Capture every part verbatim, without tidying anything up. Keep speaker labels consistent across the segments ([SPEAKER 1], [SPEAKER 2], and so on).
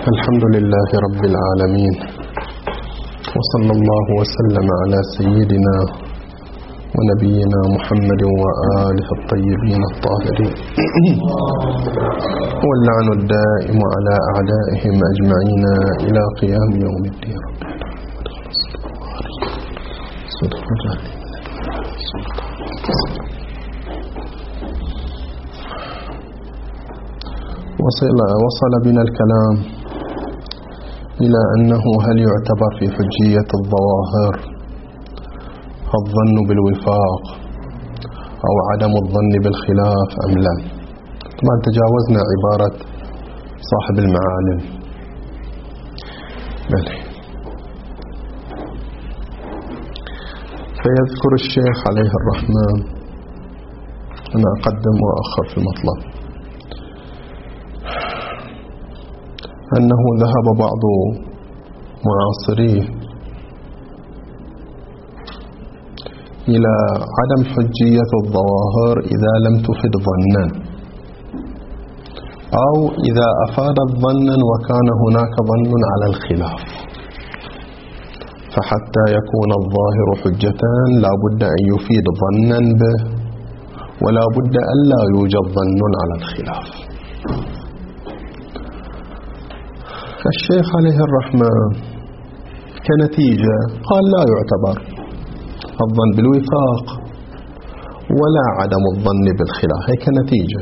[SPEAKER 1] الحمد لله رب العالمين، وصلى الله وسلم على سيدنا ونبينا محمد وآله الطيبين الطاهرين واللعن الدائم على أعدائهم أجمعين إلى قيام يوم الدين. وصل, وصل بنا الكلام إلى أنه هل يعتبر في حجية الظواهر الظن بالوفاق أو عدم الظن بالخلاف أم لا. طبعا تجاوزنا عبارة صاحب المعالم. بلي. فيذكر الشيخ عليه الرحمة، أنا أقدم وأخر في المطلب، أنه ذهب بعض معاصريه إلى عدم حجية الظواهر إذا لم تفد ظنا، أو إذا أفادت ظنا وكان هناك ظن على الخلاف، فحتى يكون الظاهر حجة لا بد أن يفيد ظنا به، ولا بد أن لا يوجد ظن على الخلاف. الشيخ عليه الرحمة كنتيجة قال لا يعتبر الظن بالوفاق ولا عدم الظن بالخلاف، هي كنتيجة.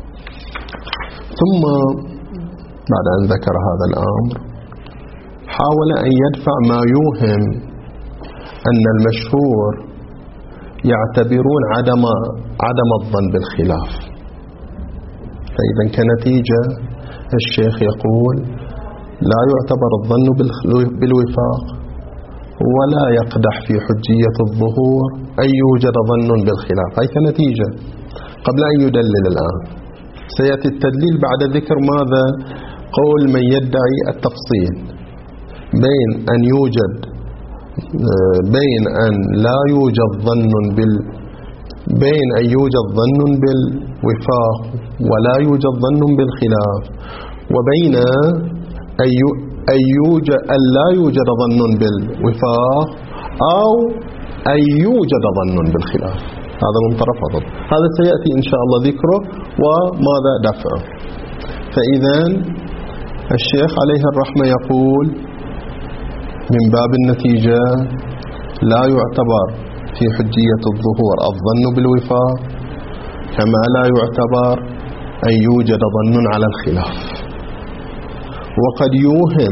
[SPEAKER 1] ثم بعد أن ذكر هذا الأمر حاول أن يدفع ما يوهم أن المشهور يعتبرون عدم عدم الظن بالخلاف. فإذا كنتيجة الشيخ يقول لا يعتبر الظن بالوفاق ولا يقدح في حجية الظهور أن يوجد ظن بالخلاف، هي كنتيجة قبل أن يدلل الآن. سيأتي التدليل بعد ذكر ماذا؟ قول من يدعي التفصيل بين أن يوجد بين أن لا يوجد ظن بال بين أن يوجد ظن بالوفاق ولا يوجد ظن بالخلاف، وبين أن يوجد أن لا يوجد ظن بالوفاق أو أن يوجد ظن بالخلاف. هذا من طرف ضد، هذا سيأتي إن شاء الله ذكره وماذا دفعه. فإذا الشيخ عليه الرحمة يقول من باب النتيجة لا يعتبر في حجية الظهور الظن بالوفاق، كما لا يعتبر أن يوجد ظن على الخلاف. وقد يوهم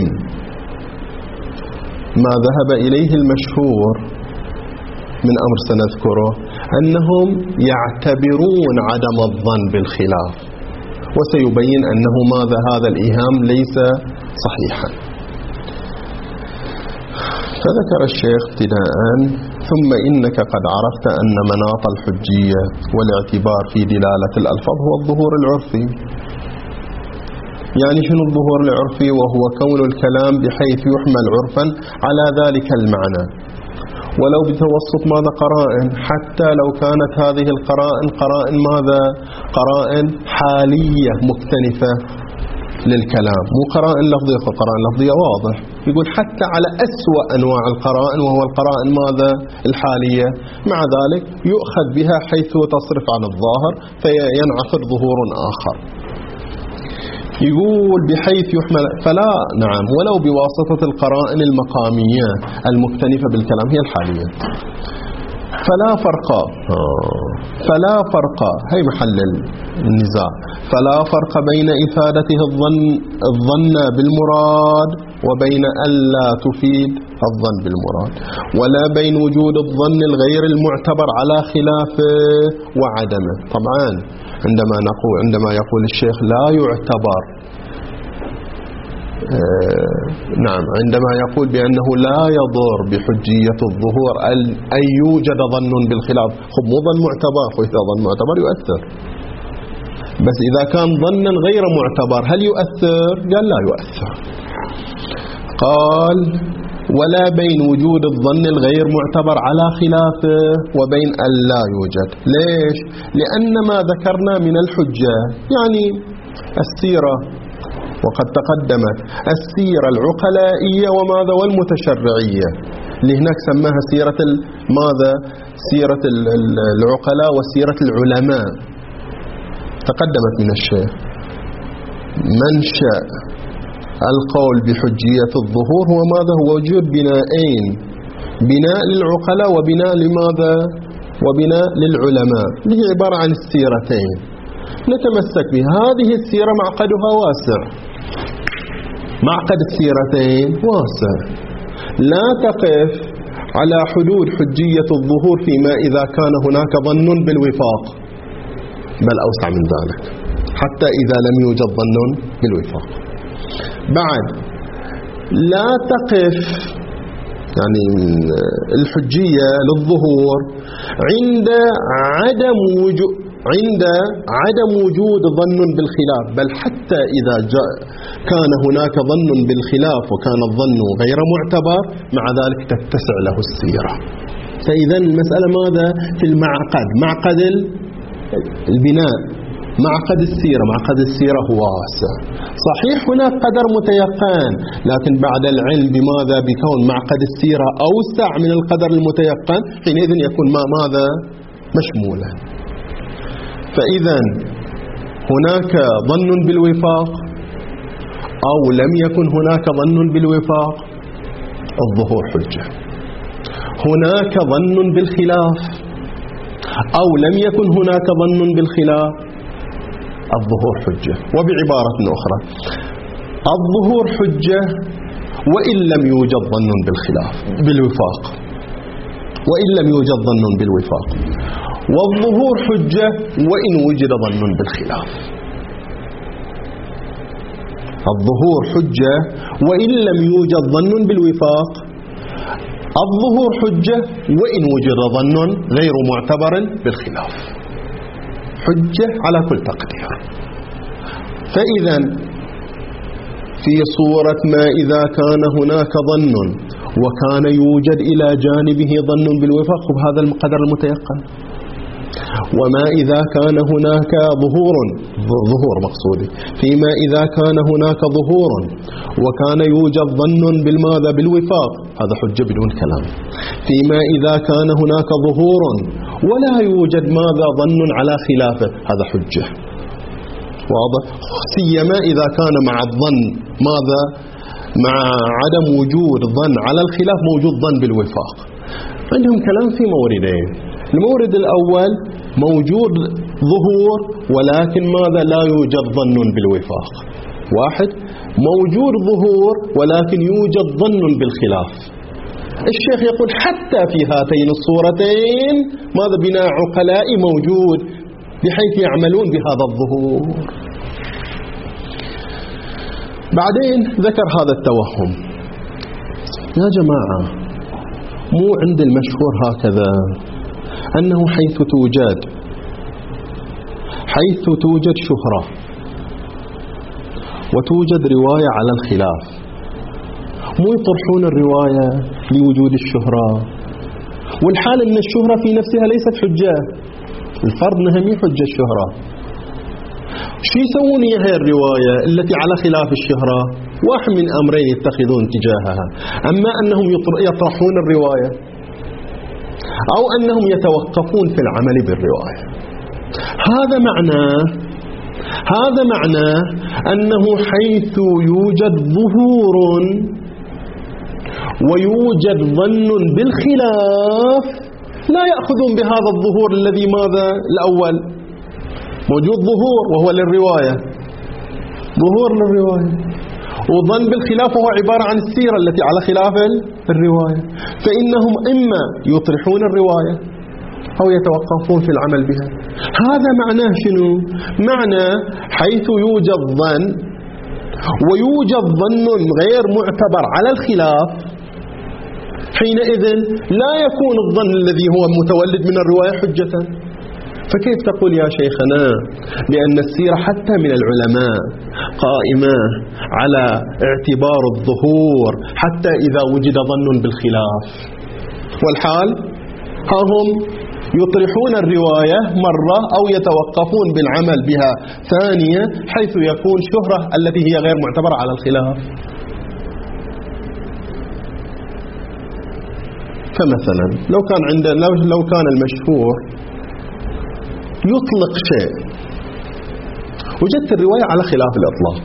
[SPEAKER 1] ما ذهب إليه المشهور من أمر سنذكره أنهم يعتبرون عدم الظن بالخلاف، وسيبين أنه ماذا هذا الإيهام ليس صحيحا. فذكر الشيخ ابتداء: ثم إنك قد عرفت أن مناط الحجية والاعتبار في دلالة الألفاظ هو الظهور العرفي. يعني شنو الظهور العرفي؟ وهو كون الكلام بحيث يحمل عرفا على ذلك المعنى، ولو بتوسط ماذا؟ قرائن، حتى لو كانت هذه القرائن قرائن ماذا؟ قرائن حالية مكتنفة للكلام، مو قرائن لفظية. قرائن لفظية واضح، يقول حتى على أسوأ أنواع القرائن وهو القرائن ماذا؟ الحالية، مع ذلك يؤخذ بها حيث تصرف عن الظاهر فينعقد ظهور آخر. يقول بحيث يحمل، فلا نعم ولو بواسطة القرائن المقامية المكتنفة بالكلام هي الحالية. فلا فرق فلا فرق هي محل النزاع. فلا فرق بين إفادته الظن الظن بالمراد وبين ألا تفيد الظن بالمراد، ولا بين وجود الظن الغير المعتبر على خلافه وعدمه. طبعا عندما نقول عندما يقول الشيخ لا يعتبر آه نعم عندما يقول بأنه لا يضر بحجية الظهور أن يوجد ظن بالخلاف، خب مو ظن معتبر، وإذا ظن معتبر يؤثر، بس إذا كان ظنا غير معتبر هل يؤثر؟ قال لا يؤثر. قال ولا بين وجود الظن الغير معتبر على خلافه وبين أن لا يوجد. ليش؟ لأن ما ذكرنا من الحجة يعني السيرة وقد تقدمت السيرة العقلائية وماذا والمتشرعية، اللي هناك سماها سيرة ماذا سيرة العقلاء وسيرة العلماء. تقدمت من الشيخ منشأ القول بحجية الظهور هو ماذا؟ هو وجود بنائين، بناء للعقلاء وبناء لماذا؟ وبناء للعلماء، هي عبارة عن السيرتين نتمسك بها. هذه السيرة معقدها واسع، معقد السيرتين واسع، لا تقف على حدود حجية الظهور فيما إذا كان هناك ظن بالوفاق، بل أوسع من ذلك حتى إذا لم يوجد ظن بالوفاق. بعد لا تقف يعني الحجية للظهور عند عدم وجود عند عدم وجود ظن بالخلاف، بل حتى إذا جاء كان هناك ظن بالخلاف وكان الظن غير معتبر مع ذلك تتسع له السيرة. فإذا المسألة ماذا؟ في المعقد، معقد البناء، معقد السيرة. معقد السيرة هو واسع، صحيح هناك قدر متيقن، لكن بعد العلم بماذا؟ بكون معقد السيرة أوسع من القدر المتيقن، حينئذ يكون ما ماذا؟ مشمولا. فإذا هناك ظن بالوفاق أو لم يكن هناك ظن بالوفاق، الظهور حجة. هناك ظن بالخلاف أو لم يكن هناك ظن بالخلاف، الظهور حجة. وبعبارة أخرى الظهور حجة وإن لم يوجد ظن بالخلاف بالوفاق، وإن لم يوجد ظن بالوفاق، والظهور حجة وإن وجد ظن بالخلاف. الظهور حجة وإن لم يوجد ظن بالوفاق، الظهور حجة وإن وجد ظن غير معتبر بالخلاف، حجة على كل تقدير. فإذا في صورة ما إذا كان هناك ظن وكان يوجد إلى جانبه ظن بالوفاق بهذا القدر المتيقن، وما إذا كان هناك ظهور ظهور مقصودي فيما إذا كان هناك ظهور وكان يوجد ظن بالماذا؟ بالوفاق، هذا حجة بدون كلام. فيما إذا كان هناك ظهور ولا يوجد ماذا؟ ظن على خلافه، هذا حجة. واضح؟ سيما إذا كان مع الظن ماذا؟ مع عدم وجود ظن على الخلاف موجود ظن بالوفاق. عندهم كلام في موردين. المورد الأول موجود ظهور ولكن ماذا؟ لا يوجد ظن بالوفاق. واحد موجود ظهور ولكن يوجد ظن بالخلاف. الشيخ يقول حتى في هاتين الصورتين ماذا؟ بناء عقلائي موجود بحيث يعملون بهذا الظهور. بعدين ذكر هذا التوهم. يا جماعة مو عند المشهور هكذا أنه حيث توجد حيث توجد شهرة وتوجد رواية على الخلاف مو يطرحون الرواية لوجود الشهرة، والحال أن الشهرة في نفسها ليست حجة، الفرض أنها مي حجة الشهرة. شو يسوون هي الرواية التي على خلاف الشهرة؟ واحد من أمرين يتخذون تجاهها، أما أنهم يطرحون الرواية أو أنهم يتوقفون في العمل بالرواية. هذا معناه هذا معناه أنه حيث يوجد ظهور ويوجد ظن بالخلاف لا يأخذون بهذا الظهور الذي ماذا؟ الأول موجود ظهور وهو للرواية، ظهور للرواية، وظن بالخلاف هو عبارة عن السيرة التي على خلاف الرواية، فإنهم إما يطرحون الرواية أو يتوقفون في العمل بها. هذا معناه شنو؟ معنى حيث يوجد ظن ويوجد ظن غير معتبر على الخلاف، حينئذ لا يكون الظن الذي هو متولد من الرواية حجة. فكيف تقول يا شيخنا بأن السيرة حتى من العلماء قائمة على اعتبار الظهور حتى إذا وجد ظن بالخلاف، والحال ها هم يطرحون الرواية مرة أو يتوقفون بالعمل بها ثانية حيث يكون شهرة التي هي غير معتبرة على الخلاف. فمثلا لو كان عندنا لو كان المشهور يطلق شيء وجدت الرواية على خلاف الإطلاق،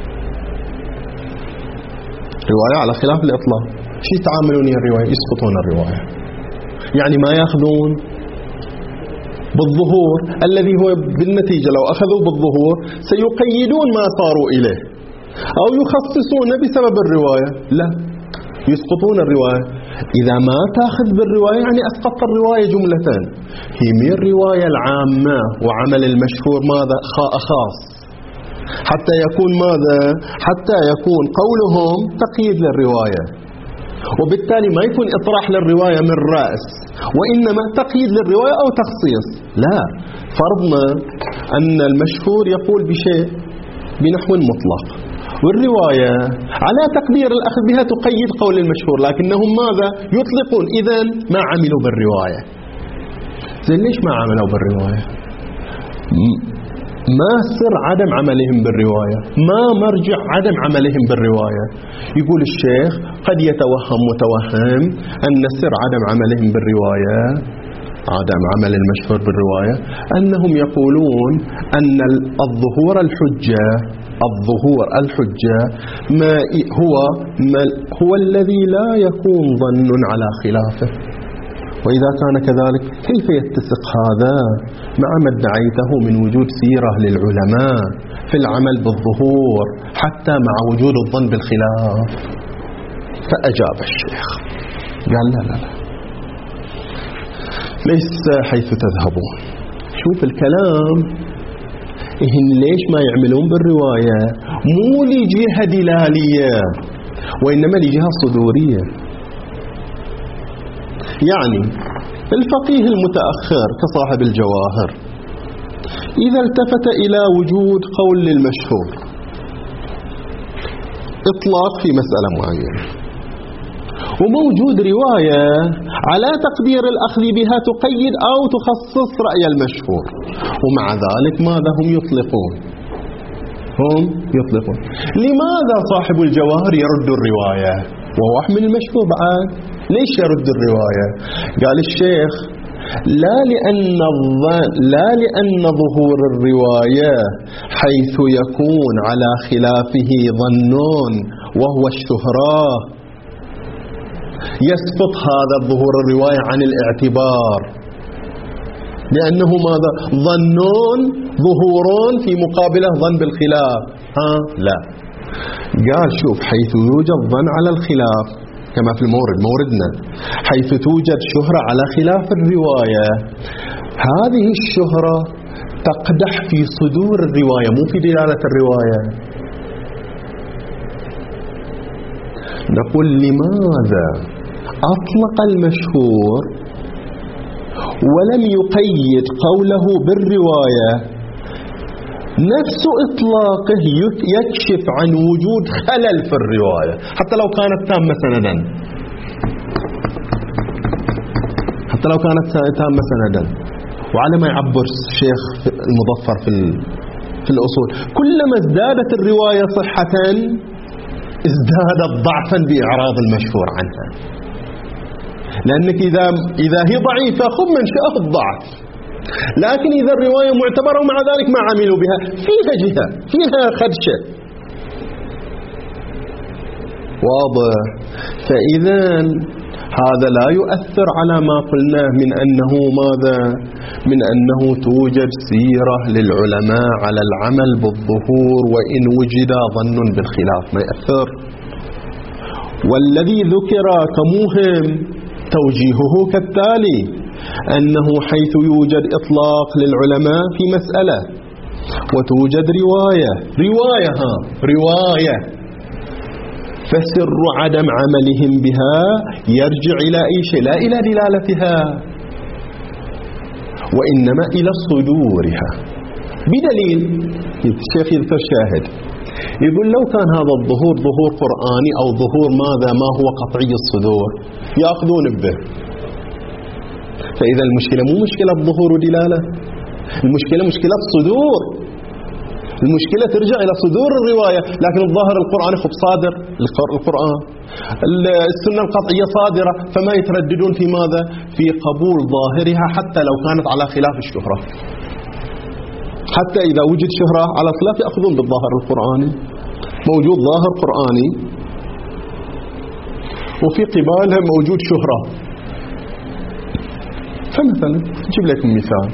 [SPEAKER 1] رواية على خلاف الإطلاق، شو يتعاملون يا الرواية؟ يسقطون الرواية، يعني ما يأخذون بالظهور الذي هو بالنتيجة لو أخذوا بالظهور سيقيدون ما صاروا إليه أو يخصصون بسبب الرواية، لا، يسقطون الرواية. إذا ما تأخذ بالرواية يعني أسقطت الرواية جملة. هي من الرواية العامة وعمل المشهور ماذا؟ خاص حتى يكون ماذا؟ حتى يكون قولهم تقييد للرواية، وبالتالي ما يكون إطراح للرواية من رأس، وإنما تقييد للرواية أو تخصيص. لا، فرضنا أن المشهور يقول بشيء بنحو مطلق والرواية على تقدير الأخذ بها تقيد قول المشهور، لكنهم ماذا؟ يطلقون، إذن ما عملوا بالرواية. زين ليش ما عملوا بالرواية؟ ما سر عدم عملهم بالرواية؟ ما مرجع عدم عملهم بالرواية؟ يقول الشيخ قد يتوهم متوهم أن سر عدم عملهم بالرواية، عدم عمل المشهور بالرواية، أنهم يقولون أن الظهور الحجة الظهور الحجة ما هو ما هو الذي لا يكون ظن على خلافه. وإذا كان كذلك كيف يتسق هذا مع ما ادعيته من وجود سيرة للعلماء في العمل بالظهور حتى مع وجود الظن بالخلاف؟ فأجاب الشيخ قال لا لا لا ليس حيث تذهبون. شوف الكلام، إهن ليش ما يعملون بالرواية؟ مو لجهة دلالية وإنما لجهة صدورية. يعني الفقيه المتأخر كصاحب الجواهر إذا التفت إلى وجود قول للمشهور إطلاق في مسألة معينة وموجود رواية على تقدير الأخذ بها تقيد أو تخصص رأي المشهور، ومع ذلك ماذا هم يطلقون؟ هم يطلقون. لماذا صاحب الجواهر يرد الرواية وهو من المشهور بعد؟ ليش يرد الرواية؟ قال الشيخ لا لأن لا لأن ظهور الرواية حيث يكون على خلافه ظنون وهو الشهرة يسقط هذا الظهور الرواية عن الاعتبار، لأنه ماذا؟ ظنون ظهورون في مقابله ظن بالخلاف. ها لا، قال شوف حيث يوجد ظن على الخلاف كما في المورد موردنا، حيث توجد شهرة على خلاف الرواية، هذه الشهرة تقدح في صدور الرواية مو في دلالة الرواية. نقول لماذا أطلق المشهور ولم يقيد قوله بالرواية؟ نفس إطلاقه يكشف عن وجود خلل في الرواية حتى لو كانت تامة سندا، حتى لو كانت تامة سندا. وعلى ما يعبر الشيخ المظفر في في الأصول، كلما ازدادت الرواية صحة ازدادت ضعفا بإعراض المشهور عنها، لأنك إذا إذا هي ضعيفة خذ منشأه الضعف، لكن إذا الرواية معتبرة ومع ذلك ما عملوا بها فيها جهة فيها خدشة. واضح؟ فإذا هذا لا يؤثر على ما قلناه من أنه ماذا؟ من أنه توجد سيرة للعلماء على العمل بالظهور وإن وجد ظن بالخلاف ما يأثر. والذي ذكر كمهم توجيهه كالتالي: أنه حيث يوجد إطلاق للعلماء في مسألة وتوجد رواية رواية ها رواية فسر عدم عملهم بها يرجع إلى أي شيء؟ لا إلى دلالتها وإنما إلى صدورها. بدليل الشيخ يذكر شاهد يقول لو كان هذا الظهور ظهور قرآني أو ظهور ماذا ما هو قطعي الصدور يأخذون به، فإذا المشكلة مو مشكلة ظهور ودلالة، المشكلة مشكلة صدور، المشكلة ترجع إلى صدور الرواية. لكن الظاهر القرآن خب صادر، القرآن السنة القطعية صادرة، فما يترددون في ماذا؟ في قبول ظاهرها حتى لو كانت على خلاف الشهرة. حتى إذا وجد شهرة على خلاف يأخذون بالظاهر القرآني. موجود ظاهر قرآني وفي قبالها موجود شهرة. فمثلا نجيب لكم مثال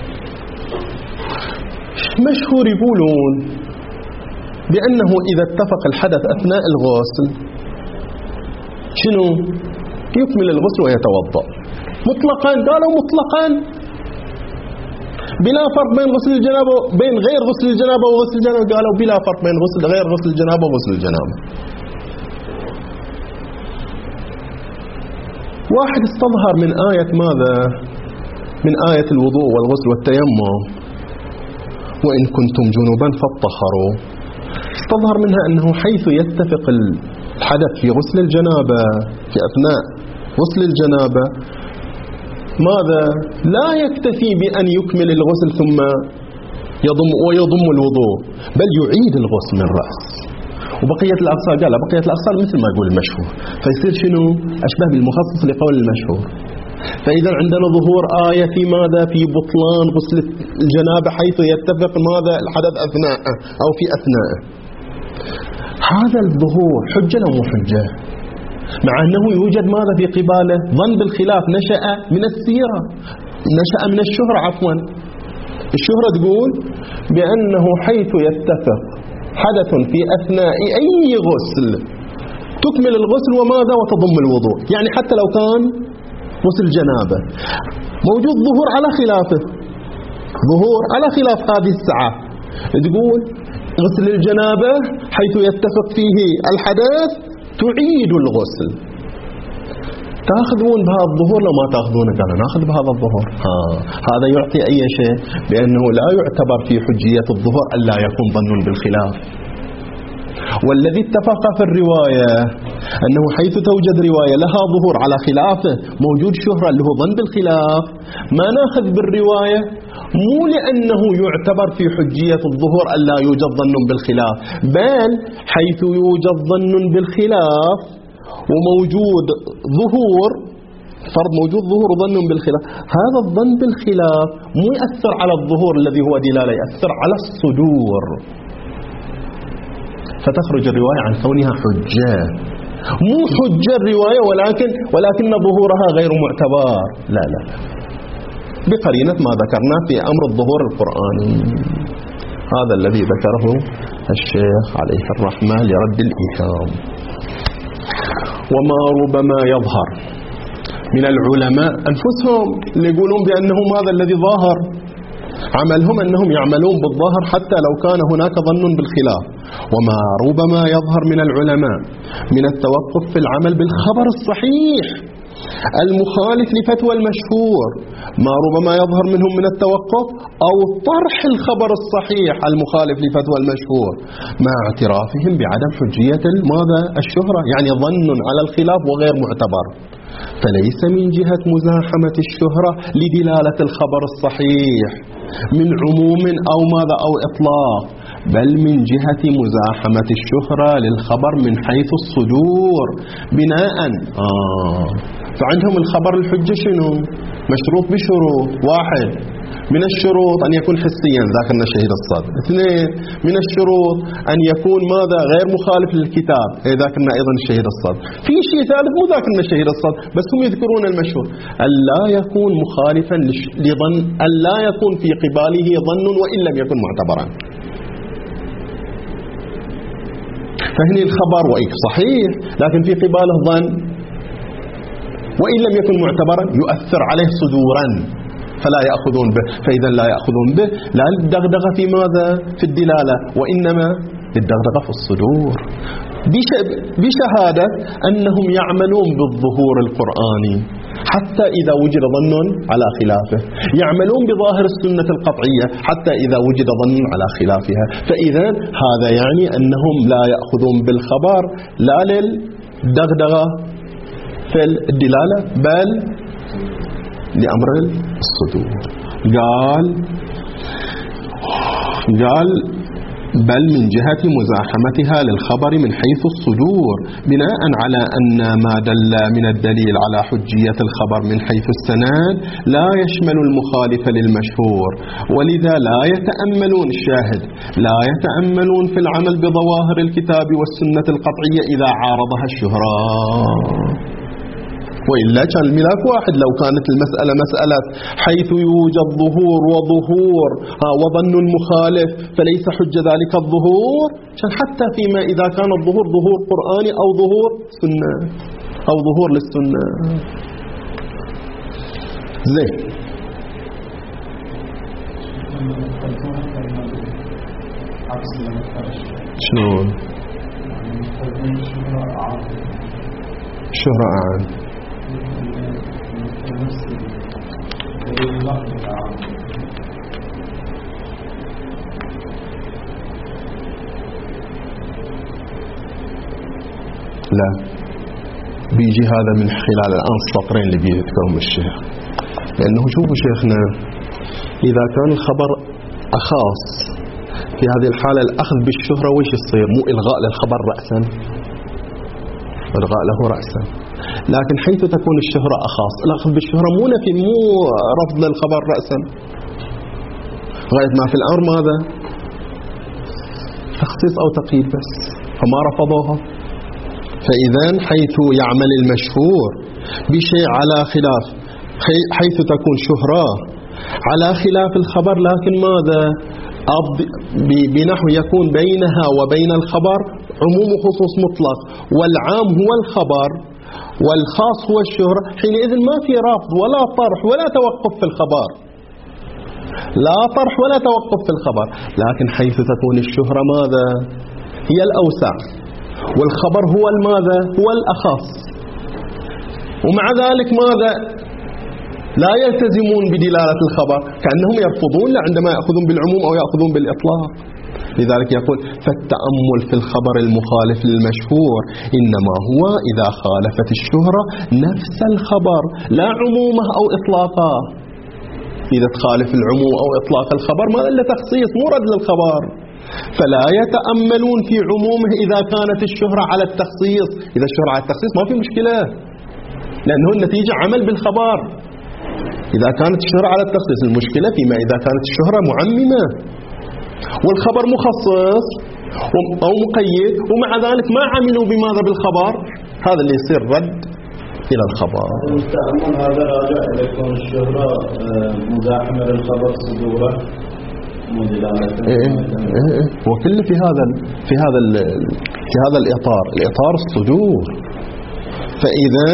[SPEAKER 1] مشهور، يقولون بأنه إذا اتفق الحدث أثناء الغسل شنو؟ يكمل الغسل ويتوضأ مطلقا. قالوا مطلقا بلا فرق بين غسل الجنابة بين غير غسل الجنابة وغسل الجنابة. قالوا بلا فرق بين غسل غير غسل الجنابة وغسل الجنابة. واحد استظهر من آية ماذا؟ من آية الوضوء والغسل والتيمم، وإن كنتم جنوبا فاطهروا. استظهر منها أنه حيث يتفق الحدث في غسل الجنابة في أثناء غسل الجنابة ماذا؟ لا يكتفي بأن يكمل الغسل ثم يضم ويضم الوضوء، بل يعيد الغسل من رأس. وبقية الأقصال قال بقية الأقصال مثل ما يقول المشهور، فيصير شنو؟ أشبه بالمخصص لقول المشهور. فإذا عندنا ظهور آية في ماذا؟ في بطلان غسل الجنابة حيث يتفق ماذا؟ الحدث أثناءه أو في أثناءه. هذا الظهور حجة أو مو حجة؟ مع أنه يوجد ماذا في قباله؟ ظن بالخلاف نشأ من السيرة، نشأ من الشهرة عفوا. الشهرة تقول بأنه حيث يتفق حدث في أثناء أي غسل تكمل الغسل وماذا؟ وتضم الوضوء. يعني حتى لو كان غسل جنابة موجود ظهور على خلافه، ظهور على خلاف هذه الساعة. تقول غسل الجنابة حيث يتفق فيه الحدث تعيد الغسل. تأخذون بهذا الظهور لو ما تأخذونه؟ قال نأخذ بهذا الظهور. ها هذا يعطي أي شيء بأنه لا يعتبر في حجية الظهور ألا يكون ظن بالخلاف. والذي اتفق في الرواية أنه حيث توجد رواية لها ظهور على خلافه موجود شهرة اللي هو ظن بالخلاف، ما ناخذ بالرواية مو لأنه يعتبر في حجية الظهور ألا يوجد ظن بالخلاف، بل حيث يوجد ظن بالخلاف وموجود ظهور، فرض موجود ظهور وظن بالخلاف، هذا الظن بالخلاف مو يأثر على الظهور الذي هو دلالة، يأثر على الصدور، فتخرج الرواية عن كونها حجة. مو حجة الرواية ولكن ولكن ظهورها غير معتبر، لا لا بقرينة ما ذكرنا في أمر الظهور القرآني. هذا الذي ذكره الشيخ عليه الرحمة لرد الإيهام. وما ربما يظهر من العلماء أنفسهم اللي يقولون بأنه هذا الذي ظاهر، عملهم أنهم يعملون بالظاهر حتى لو كان هناك ظن بالخلاف. وما ربما يظهر من العلماء من التوقف في العمل بالخبر الصحيح المخالف لفتوى المشهور، ما ربما يظهر منهم من التوقف أو طرح الخبر الصحيح المخالف لفتوى المشهور مع اعترافهم بعدم حجية ماذا؟ الشهرة، يعني ظن على الخلاف وغير معتبر. فليس من جهة مزاحمة الشهرة لدلالة الخبر الصحيح من عموم أو ماذا أو إطلاق، بل من جهة مزاحمة الشهرة للخبر من حيث الصدور بناء آه فعندهم الخبر الحجة شنو؟ مشروط بشروط. واحد من الشروط أن يكون حسيا ذاكرنا شهيد الصدر. اثنين من الشروط أن يكون ماذا؟ غير مخالف للكتاب، ذاكرنا أيضا شهيد الصدر. في شيء ثالث مو ذاكرنا شهيد الصدر بس هم يذكرون المشهور، ألا يكون مخالفا لظن، ألا يكون في قباله ظن وإن لم يكن معتبرا. فهني الخبر وإن صحيح لكن في قباله ظن وإن لم يكن معتبرا يؤثر عليه صدورا فلا يأخذون به. فإذا لا يأخذون به لا الدغدغة في ماذا؟ في الدلالة، وإنما الدغدغة في الصدور بشهادة أنهم يعملون بالظهور القرآني حتى إذا وجد ظن على خلافه، يعملون بظاهر السنة القطعية حتى إذا وجد ظن على خلافها. فإذا هذا يعني أنهم لا يأخذون بالخبر لا للدغدغة في الدلالة بل لأمر الصدور. قال قال بل من جهة مزاحمتها للخبر من حيث الصدور، بناء على أن ما دل من الدليل على حجية الخبر من حيث السند لا يشمل المخالف للمشهور، ولذا لا يتأملون الشاهد لا يتأملون في العمل بظواهر الكتاب والسنة القطعية إذا عارضها الشهرة. وإلا كان الملاك واحد، لو كانت المسألة مسألة حيث يوجد ظهور وظهور وظن المخالف فليس حجة ذلك الظهور، كان حتى فيما إذا كان الظهور ظهور قرآني أو ظهور سنة أو ظهور للسنة. زين. شلون؟ شهرة عام. لا، بيجي هذا من خلال الآن السطرين اللي بيذكرهم الشيخ، لأنه شوفوا شيخنا إذا كان الخبر أخاص في هذه الحالة الأخذ بالشهرة وش يصير؟ مو إلغاء للخبر رأسا، إلغاء له رأسا. لكن حيث تكون الشهرة أخاص الأخذ بالشهرة مو نفي، مو رفض للخبر رأسا. غاية ما في الأمر ماذا؟ تخصيص أو تقييد بس، فما رفضوها. فإذا حيث يعمل المشهور بشيء على خلاف، حيث تكون شهرة على خلاف الخبر، لكن ماذا؟ بنحو يكون بينها وبين الخبر عموم خصوص مطلق، والعام هو الخبر والخاص هو الشهرة، حينئذ ما في رفض ولا طرح ولا توقف في الخبر، لا طرح ولا توقف في الخبر. لكن حيث تكون الشهرة ماذا؟ هي الأوسع، والخبر هو الماذا؟ هو الأخص، ومع ذلك ماذا؟ لا يلتزمون بدلالة الخبر، كأنهم يرفضون عندما يأخذون بالعموم أو يأخذون بالإطلاق. لذلك يقول فالتأمل في الخبر المخالف للمشهور إنما هو إذا خالفت الشهرة نفس الخبر لا عمومه أو إطلاقه. إذا تخالف العموم أو إطلاق الخبر ما إلا تخصيص مو رد للخبر، فلا يتأملون في عمومه إذا كانت الشهرة على التخصيص. إذا الشهرة على التخصيص ما في مشكلة، لأنه النتيجة عمل بالخبر. إذا كانت الشهرة على التخصيص المشكلة فيما إذا كانت الشهرة معممة والخبر مخصص أو مقيد، ومع ذلك ما عملوا بماذا؟ بالخبر. هذا اللي يصير رد إلى الخبر.
[SPEAKER 2] المستعمل هذا راجع إلى كون الشهرة مزاحمة للخبر صدورة مدلالة.
[SPEAKER 1] إيه إيه وكل في هذا في هذا في هذا الإطار، الإطار الصدور. فإذا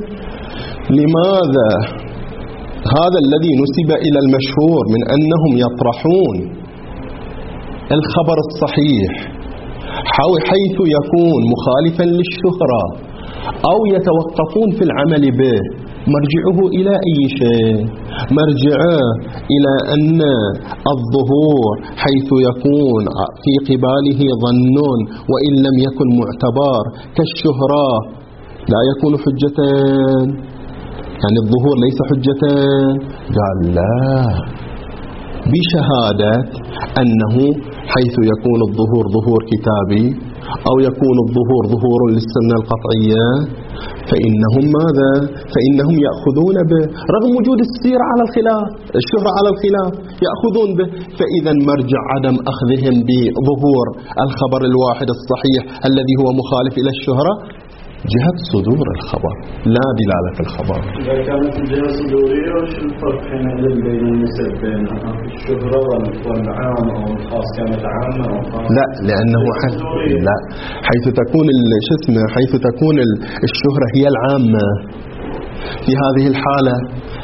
[SPEAKER 1] لماذا هذا الذي نسب إلى المشهور من أنهم يطرحون الخبر الصحيح حيث يكون مخالفا للشهرة أو يتوقفون في العمل به، مرجعه إلى أي شيء؟ مرجعه إلى أن الظهور حيث يكون في قباله ظن وإن لم يكن معتبر كالشهرة لا يكون حجتان، يعني الظهور ليس حجتان. قال لا، بشهادة أنه حيث يكون الظهور ظهور كتابي أو يكون الظهور ظهور للسنة القطعية فإنهم ماذا؟ فإنهم يأخذون به رغم وجود السيرة على الخلاف، الشهرة على الخلاف يأخذون به. فإذا مرجع عدم أخذهم بظهور الخبر الواحد الصحيح الذي هو مخالف إلى الشهرة جهة صدور الخبر لا دلالة الخبر.
[SPEAKER 2] إذا كانت الجهة صدورية وش الفرق حينئذ بين النسب بين الشهرة والعام أو الخاص؟ كانت عامة أو خاصة؟
[SPEAKER 1] لا، لأنه حيث لا حيث تكون الشسمة حيث تكون الشهرة هي العامة في هذه الحالة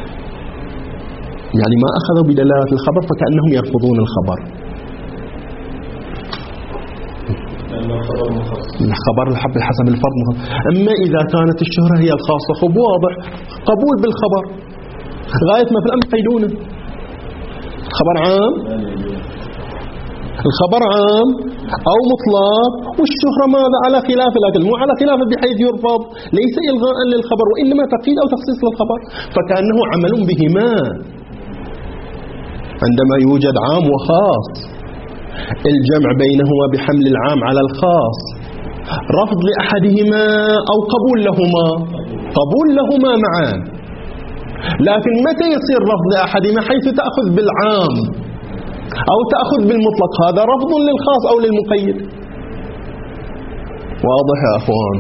[SPEAKER 1] يعني ما أخذوا بدلالة الخبر فكأنهم يرفضون الخبر. الخبر الحب حسب الفرض. أما إذا كانت الشهرة هي الخاصة خب واضح قبول بالخبر غاية ما في الأمر قيدونه. الخبر عام الخبر عام أو مطلق، والشهرة ماذا على خلاف، لكن مو على خلاف بحيث يرفض، ليس إلغاء للخبر وإنما تقييد أو تخصيص للخبر، فكأنه عمل بهما. عندما يوجد عام وخاص الجمع بينهما بحمل العام على الخاص، رفض لأحدهما أو قبول لهما، قبول لهما معا. لكن متى يصير رفض لأحدهما؟ حيث تأخذ بالعام أو تأخذ بالمطلق، هذا رفض للخاص أو للمقيد. واضح يا أخوان؟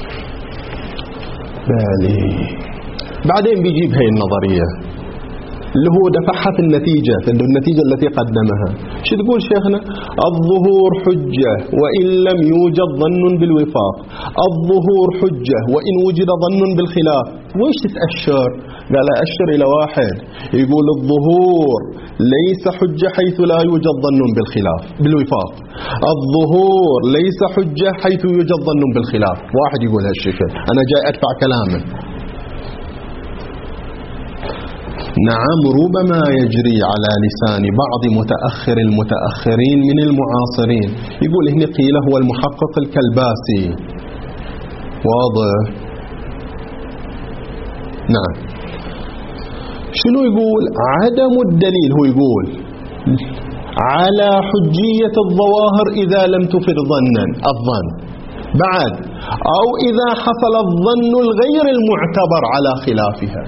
[SPEAKER 1] بالي بعدين بيجيب هاي النظرية اللي هو دفعها في النتيجة، في النتيجة التي قدمها. شو تقول شيخنا؟ الظهور حجة وإن لم يوجد ظن بالوفاق، الظهور حجة وإن وجد ظن بالخلاف. ويش تتأشر؟ قال أشر إلى واحد يقول الظهور ليس حجة حيث لا يوجد ظن بالخلاف بالوفاق، الظهور ليس حجة حيث يوجد ظن بالخلاف. واحد يقول هالشكل، أنا جاي أدفع كلامه. نعم، ربما يجري على لسان بعض متأخر المتأخرين من المعاصرين. يقول هنا قيل هو المحقق الكلباسي. واضح؟ نعم. شنو يقول؟ عدم الدليل، هو يقول على حجية الظواهر إذا لم تفر ظنا الظن، بعد أو إذا حصل الظن الغير المعتبر على خلافها.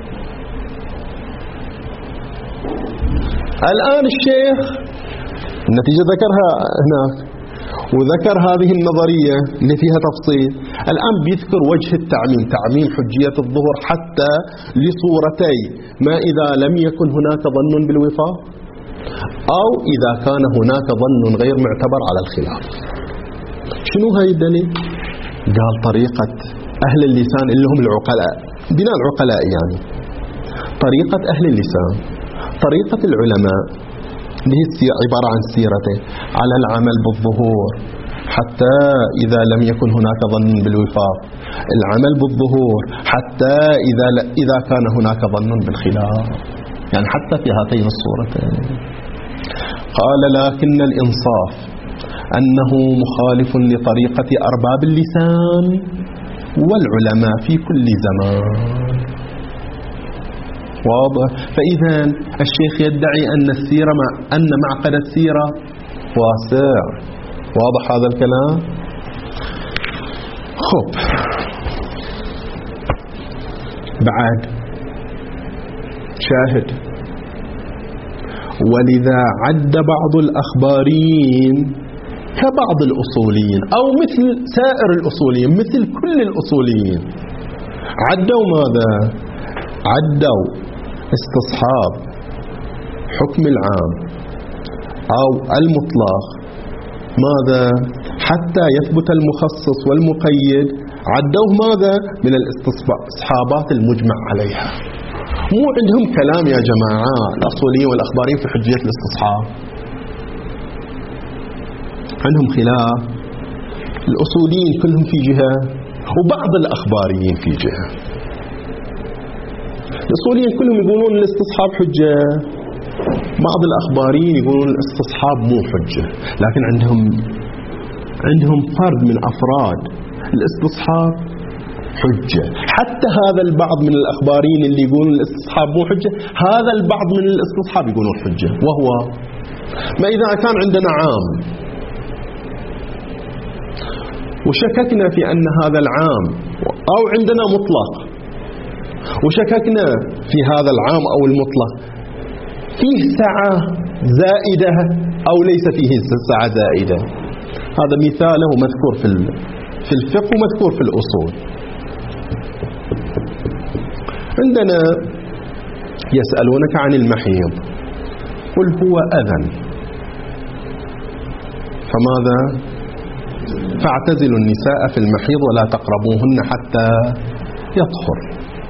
[SPEAKER 1] الآن الشيخ النتيجة ذكرها هناك وذكر هذه النظرية اللي فيها تفصيل. الآن بيذكر وجه التعميم، تعميم حجية الظهور حتى لصورتي ما إذا لم يكن هناك ظن بالوفاق أو إذا كان هناك ظن غير معتبر على الخلاف. شنو هاي الدليل؟ قال طريقة أهل اللسان اللي هم العقلاء، بناء العقلاء يعني طريقة أهل اللسان، طريقة العلماء اللي هي عبارة عن سيرته على العمل بالظهور حتى إذا لم يكن هناك ظن بالوفاق، العمل بالظهور حتى إذا إذا كان هناك ظن بالخلاف، يعني حتى في هاتين الصورتين. قال لكن الإنصاف أنه مخالف لطريقة أرباب اللسان والعلماء في كل زمان. واضح؟ فإذا الشيخ يدعي أن السيرة مع أن معقد السيرة واسع. واضح هذا الكلام؟ خب بعد شاهد. ولذا عد بعض الأخباريين كبعض الأصوليين أو مثل سائر الأصوليين، مثل كل الأصوليين، عدوا ماذا؟ عدوا استصحاب حكم العام أو المطلق ماذا حتى يثبت المخصص والمقيد، عدوه ماذا؟ من الاستصحابات المجمع عليها. مو عندهم كلام يا جماعة الأصوليين والأخباريين في حجية الاستصحاب، عندهم خلاف. الأصوليين كلهم في جهة وبعض الأخباريين في جهة. الأصوليين كلهم يقولون الاستصحاب حجة، بعض الأخباريين يقولون الاستصحاب مو حجة، لكن عندهم عندهم فرد من أفراد الاستصحاب حجة. حتى هذا البعض من الأخباريين اللي يقولون الاستصحاب مو حجة، هذا البعض من الاستصحاب يقولون حجة. وهو ما إذا كان عندنا عام وشككنا في أن هذا العام، أو عندنا مطلق وشككنا في هذا العام أو المطلق فيه سعة زائدة أو ليس فيه سعة زائدة، هذا مثاله مذكور في في الفقه ومذكور في الأصول. عندنا يسألونك عن المحيض قل هو أذى، فماذا؟ فاعتزلوا النساء في المحيض ولا تقربوهن حتى يطهر.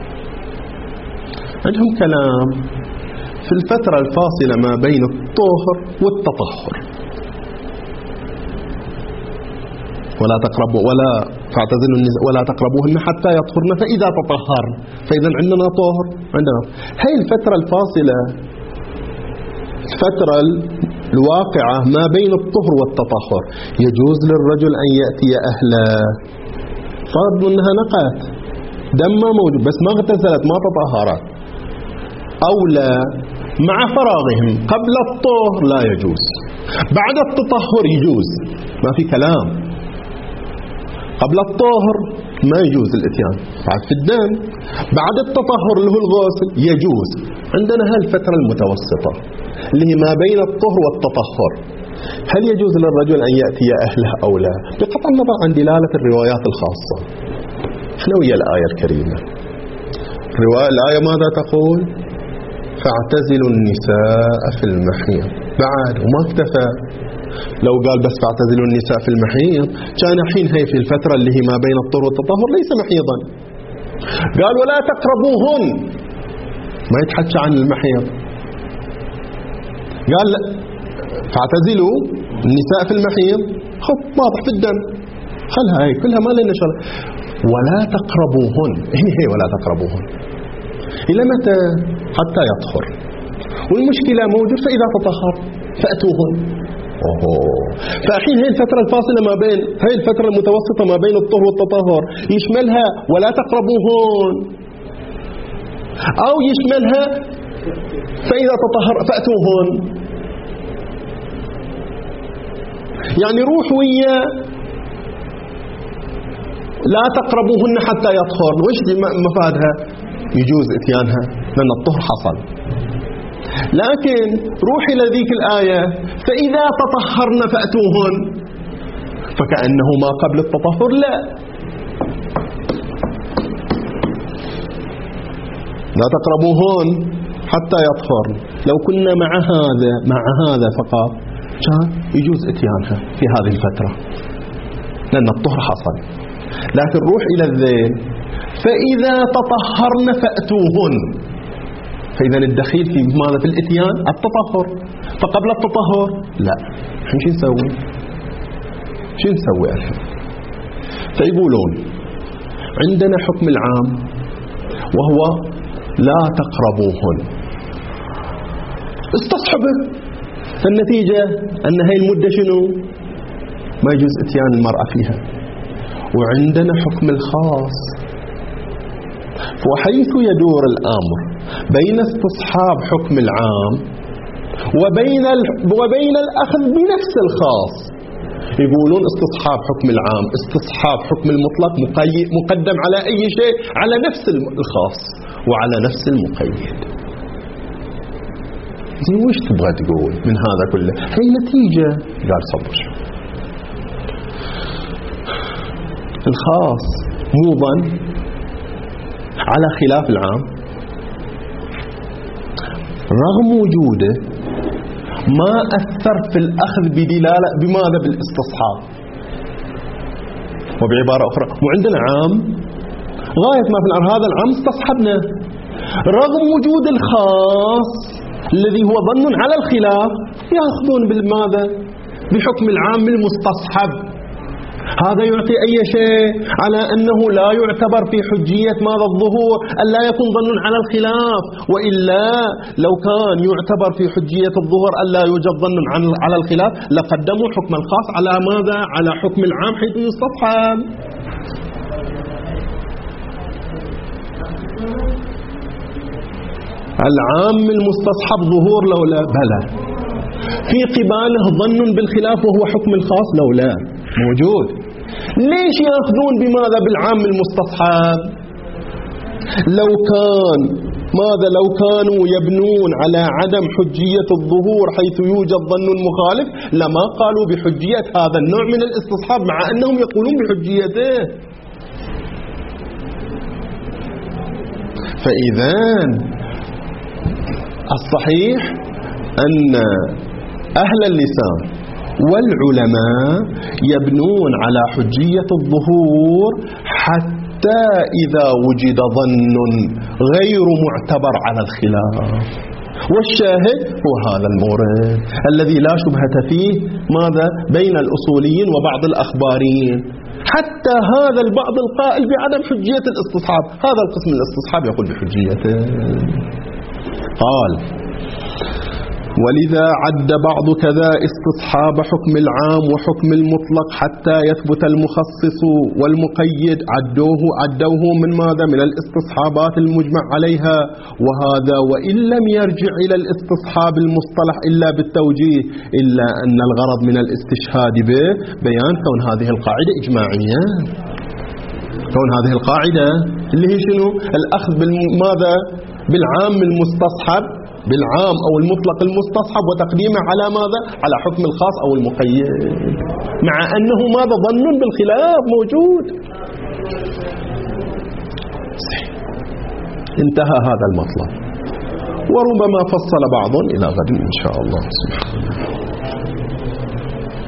[SPEAKER 1] عندهم كلام في الفترة الفاصلة ما بين الطهر والتطهر، ولا تقربوا ولا فاعتزلوا النساء ولا تقربوهن حتى يطهرن فإذا تطهرن. فإذا عندنا طهر، عندنا هاي الفترة الفاصلة، الفترة الواقعة ما بين الطهر والتطهر، يجوز للرجل أن يأتي أهله، فرض أنها نقت دم ما موجود بس ما اغتسلت ما تطهرت، أو لا مع فراغهم قبل الطهر لا يجوز، بعد التطهر يجوز ما في كلام. قبل الطهر ما يجوز الاتيان، بعد في الدم، بعد التطهر اللي هو الغسل يجوز. عندنا هالفترة المتوسطة اللي هي ما بين الطهر والتطهر، هل يجوز للرجل أن يأتي أهله أو لا؟ بقطع النظر عن دلالة الروايات الخاصة. احنا ويا الآية الكريمة، الرواية الآية ماذا تقول؟ فاعتزلوا النساء في المحيض، بعد وما اكتفى، لو قال بس فاعتزلوا النساء في المحيض كان حين هي في الفترة اللي هي ما بين الطهر والتطهر ليس محيضا، قال ولا تقربوهن، ما يتحكى عن المحيض، قال لا فاعتزلوا النساء في المحيض، خب واضح في الدم، خلها هي كلها ما لنا شغل، ولا تقربوهن، هي هي ولا تقربوهن إلى متى؟ حتى يطهر، والمشكلة موجود فإذا تطهر فأتوهن. أوه. فأحين هي الفترة الفاصلة ما بين، هي الفترة المتوسطة ما بين الطهر والتطهر يشملها ولا تقربوهن، أو يشملها فإذا تطهر فأتوهن، يعني روح ويا لا تقربوهن حتى يطهر، وش مفادها؟ يجوز اتيانها لأن الطهر حصل. لكن روح إلى ذيك الآية فإذا تطهرن فأتوهن، فكأنه ما قبل التطهر لا لا تقربوهن حتى يطهرن. لو كنا مع هذا مع هذا فقط كان يجوز اتيانها في هذه الفترة لأن الطهر حصل. لكن روح إلى الذيل فإذا تطهرن فأتوهن، فإذا الدخيل في ماذا؟ في الاتيان التطهر، فقبل التطهر لا. الحين شو نسوي؟ شو نسوي الحين؟ فيقولون عندنا حكم العام وهو لا تقربوهن، استصحبه، فالنتيجة أن هاي المدة شنو؟ ما يجوز اتيان المرأة فيها. وعندنا حكم الخاص، وحيث يدور الأمر بين استصحاب حكم العام وبين وبين الأخذ بنفس الخاص، يقولون استصحاب حكم العام استصحاب حكم المطلق مقدم على أي شيء، على نفس الخاص وعلى نفس المقيد. زين وش تبغى تقول من هذا كله؟ هي نتيجة. قال صبر، الخاص موضا على خلاف العام رغم وجوده ما أثر في الأخذ بدلالة بماذا؟ بالاستصحاب. وبعبارة أخرى وعندنا عام غاية ما في الأمر هذا العام استصحبنا رغم وجود الخاص الذي هو ظن على الخلاف، يأخذون بالماذا؟ بحكم العام المستصحب. هذا يعطي أي شيء على أنه لا يعتبر في حجية ماذا؟ الظهور، أن لا يكون ظن على الخلاف، وإلا لو كان يعتبر في حجية الظهور أن لا يوجد ظن على الخلاف لقدموا حكم الخاص على ماذا؟ على حكم العام حيث يستصحب. العام المستصحب ظهور لو لا؟ بلى. في قباله ظن بالخلاف وهو حكم الخاص لو لا؟ موجود. ليش يأخذون بماذا؟ بالعام المستصحب. لو كان ماذا؟ لو كانوا يبنون على عدم حجية الظهور حيث يوجد ظن مخالف لما قالوا بحجية هذا النوع من الاستصحاب مع أنهم يقولون بحجيته. فإذا الصحيح أن أهل اللسان والعلماء يبنون على حجية الظهور حتى إذا وجد ظن غير معتبر على الخلاف، والشاهد هو هذا المورد الذي لا شبهة فيه ماذا؟ بين الأصوليين وبعض الأخباريين. حتى هذا البعض القائل بعدم حجية الاستصحاب، هذا القسم الاستصحاب يقول بحجيته. قال ولذا عد بعض كذا استصحاب حكم العام وحكم المطلق حتى يثبت المخصص والمقيد، عدوه عدوه من ماذا؟ من الاستصحابات المجمع عليها. وهذا وإن لم يرجع إلى الاستصحاب المصطلح إلا بالتوجيه، إلا أن الغرض من الاستشهاد به بيان كون هذه القاعدة إجماعية، كون هذه القاعدة اللي هي شنو؟ الأخذ بالماذا؟ بالعام المستصحب، بالعام أو المطلق المستصحب وتقديمه على ماذا؟ على حكم الخاص أو المقيد، مع أنه ماذا؟ ظن بالخلاف موجود. انتهى هذا المطلب، وربما فصل بعض إلى غد إن شاء الله سبحانه.